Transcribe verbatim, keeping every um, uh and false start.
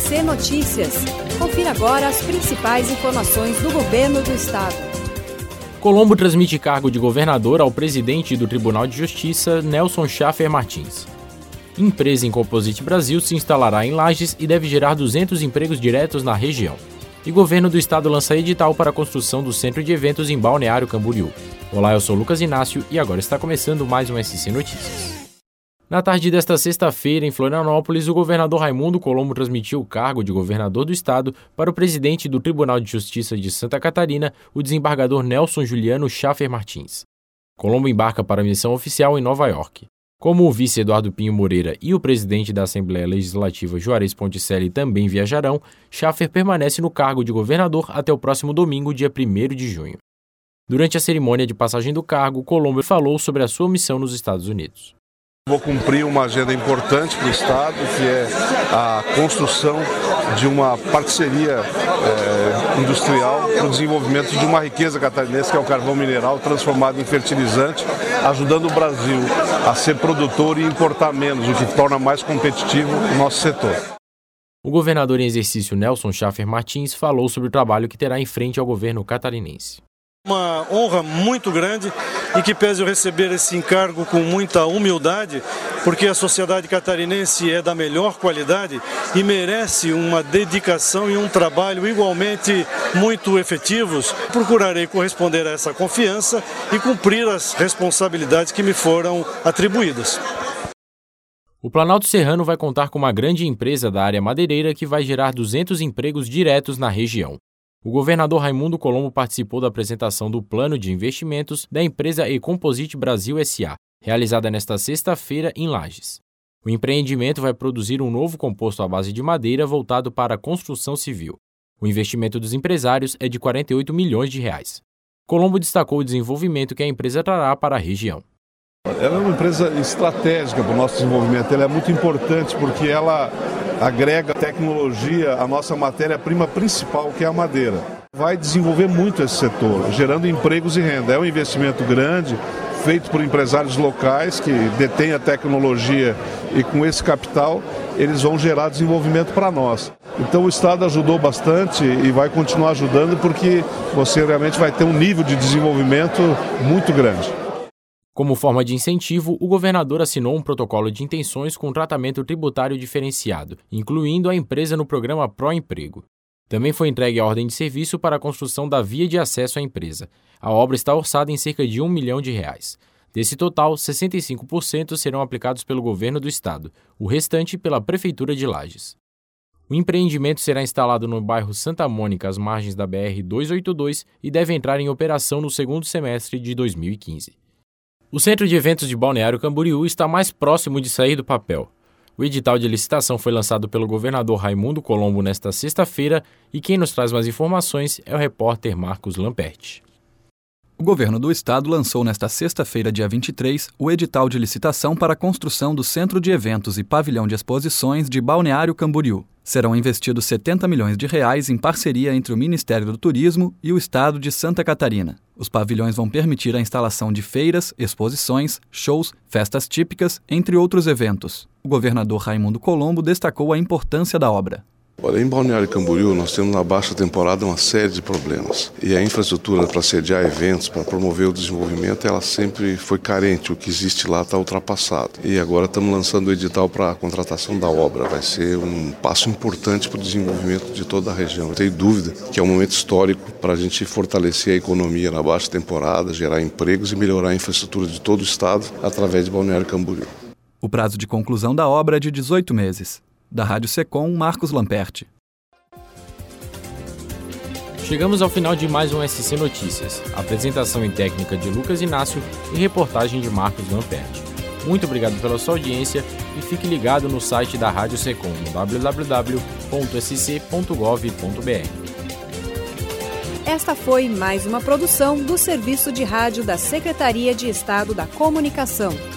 C Notícias. Confira agora as principais informações do governo do estado. Colombo transmite cargo de governador ao presidente do Tribunal de Justiça, Nelson Schaffer Martins. Empresa Incomposite Brasil se instalará em Lages e deve gerar duzentos empregos diretos na região. E governo do estado lança edital para a construção do centro de eventos em Balneário Camboriú. Olá, eu sou Lucas Inácio e agora está começando mais um S C Notícias. Na tarde desta sexta-feira, em Florianópolis, o governador Raimundo Colombo transmitiu o cargo de governador do estado para o presidente do Tribunal de Justiça de Santa Catarina, o desembargador Nelson Juliano Schaffer Martins. Colombo embarca para a missão oficial em Nova York. Como o vice Eduardo Pinho Moreira e o presidente da Assembleia Legislativa Juarez Ponticelli também viajarão, Schaffer permanece no cargo de governador até o próximo domingo, dia primeiro de junho. Durante a cerimônia de passagem do cargo, Colombo falou sobre a sua missão nos Estados Unidos. Vou cumprir uma agenda importante para o Estado, que é a construção de uma parceria é, industrial para o desenvolvimento de uma riqueza catarinense, que é o carvão mineral transformado em fertilizante, ajudando o Brasil a ser produtor e importar menos, o que torna mais competitivo o nosso setor. O governador em exercício Nelson Schaffer Martins falou sobre o trabalho que terá em frente ao governo catarinense. Uma honra muito grande e que pese eu receber esse encargo com muita humildade, porque a sociedade catarinense é da melhor qualidade e merece uma dedicação e um trabalho igualmente muito efetivos. Procurarei corresponder a essa confiança e cumprir as responsabilidades que me foram atribuídas. O Planalto Serrano vai contar com uma grande empresa da área madeireira que vai gerar duzentos empregos diretos na região. O governador Raimundo Colombo participou da apresentação do plano de investimentos da empresa Incomposite Brasil S A, realizada nesta sexta-feira em Lages. O empreendimento vai produzir um novo composto à base de madeira voltado para a construção civil. O investimento dos empresários é de quarenta e oito milhões de reais. Colombo destacou o desenvolvimento que a empresa trará para a região. Ela é uma empresa estratégica para o nosso desenvolvimento, ela é muito importante porque ela agrega tecnologia à nossa matéria-prima principal, que é a madeira. Vai desenvolver muito esse setor, gerando empregos e renda. É um investimento grande, feito por empresários locais que detêm a tecnologia e com esse capital eles vão gerar desenvolvimento para nós. Então o Estado ajudou bastante e vai continuar ajudando porque você realmente vai ter um nível de desenvolvimento muito grande. Como forma de incentivo, o governador assinou um protocolo de intenções com tratamento tributário diferenciado, incluindo a empresa no programa Pro Emprego. Também foi entregue a ordem de serviço para a construção da via de acesso à empresa. A obra está orçada em cerca de um milhão de reais. Desse total, sessenta e cinco por cento serão aplicados pelo governo do estado, o restante pela Prefeitura de Lages. O empreendimento será instalado no bairro Santa Mônica, às margens da B R duzentos e oitenta e dois, e deve entrar em operação no segundo semestre de dois mil e quinze. O Centro de Eventos de Balneário Camboriú está mais próximo de sair do papel. O edital de licitação foi lançado pelo governador Raimundo Colombo nesta sexta-feira e quem nos traz mais informações é o repórter Marcos Lamperti. O governo do estado lançou nesta sexta-feira, dia vinte e três, o edital de licitação para a construção do Centro de Eventos e Pavilhão de Exposições de Balneário Camboriú. Serão investidos setenta milhões de reais em parceria entre o Ministério do Turismo e o Estado de Santa Catarina. Os pavilhões vão permitir a instalação de feiras, exposições, shows, festas típicas, entre outros eventos. O governador Raimundo Colombo destacou a importância da obra. Olha, em Balneário Camboriú nós temos na baixa temporada uma série de problemas e a infraestrutura para sediar eventos, para promover o desenvolvimento, ela sempre foi carente, o que existe lá está ultrapassado. E agora estamos lançando o edital para a contratação da obra, vai ser um passo importante para o desenvolvimento de toda a região. Não tenho dúvida que é um momento histórico para a gente fortalecer a economia na baixa temporada, gerar empregos e melhorar a infraestrutura de todo o estado através de Balneário Camboriú. O prazo de conclusão da obra é de dezoito meses. Da Rádio Secom, Marcos Lamperti. Chegamos ao final de mais um S C Notícias. Apresentação em técnica de Lucas Inácio e reportagem de Marcos Lamperti. Muito obrigado pela sua audiência e fique ligado no site da Rádio Secom, no w w w ponto s c ponto gov ponto b r. Esta foi mais uma produção do Serviço de Rádio da Secretaria de Estado da Comunicação.